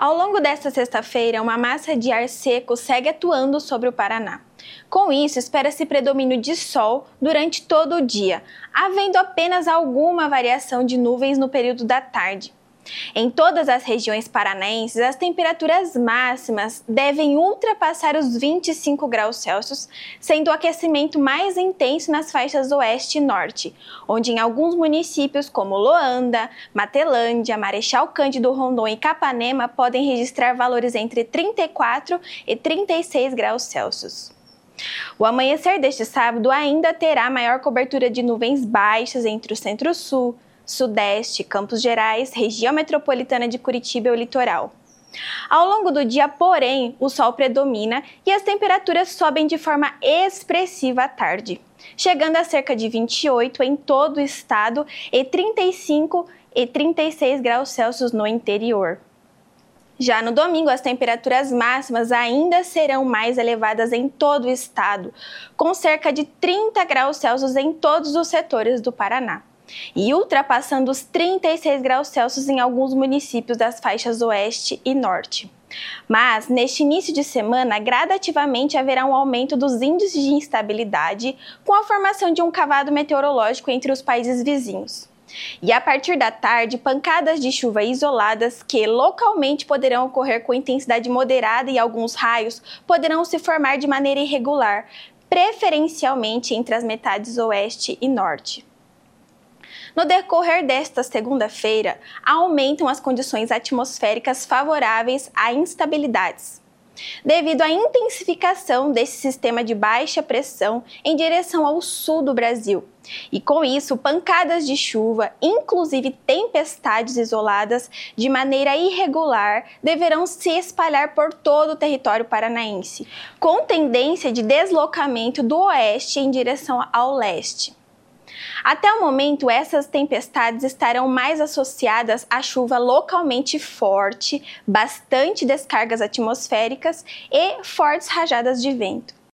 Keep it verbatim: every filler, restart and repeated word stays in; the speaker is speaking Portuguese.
Ao longo desta sexta-feira, uma massa de ar seco segue atuando sobre o Paraná. Com isso, espera-se predomínio de sol durante todo o dia, havendo apenas alguma variação de nuvens no período da tarde. Em todas as regiões paranaenses, as temperaturas máximas devem ultrapassar os vinte e cinco graus Celsius, sendo o aquecimento mais intenso nas faixas oeste e norte, onde em alguns municípios como Loanda, Matelândia, Marechal Cândido Rondon e Capanema podem registrar valores entre trinta e quatro e trinta e seis graus Celsius. O amanhecer deste sábado ainda terá maior cobertura de nuvens baixas entre o centro-sul, Sudeste, Campos Gerais, região metropolitana de Curitiba e o litoral. Ao longo do dia, porém, o sol predomina e as temperaturas sobem de forma expressiva à tarde, chegando a cerca de vinte e oito em todo o estado e trinta e cinco e trinta e seis graus Celsius no interior. Já no domingo, as temperaturas máximas ainda serão mais elevadas em todo o estado, com cerca de trinta graus Celsius em todos os setores do Paraná, e ultrapassando os trinta e seis graus Celsius em alguns municípios das faixas oeste e norte. Mas, neste início de semana, gradativamente haverá um aumento dos índices de instabilidade com a formação de um cavado meteorológico entre os países vizinhos. E a partir da tarde, pancadas de chuva isoladas que localmente poderão ocorrer com intensidade moderada e alguns raios poderão se formar de maneira irregular, preferencialmente entre as metades oeste e norte. No decorrer desta segunda-feira, aumentam as condições atmosféricas favoráveis a instabilidades, devido à intensificação desse sistema de baixa pressão em direção ao sul do Brasil. E com isso, pancadas de chuva, inclusive tempestades isoladas, de maneira irregular, deverão se espalhar por todo o território paranaense, com tendência de deslocamento do oeste em direção ao leste. Até o momento, essas tempestades estarão mais associadas à chuva localmente forte, bastante descargas atmosféricas e fortes rajadas de vento.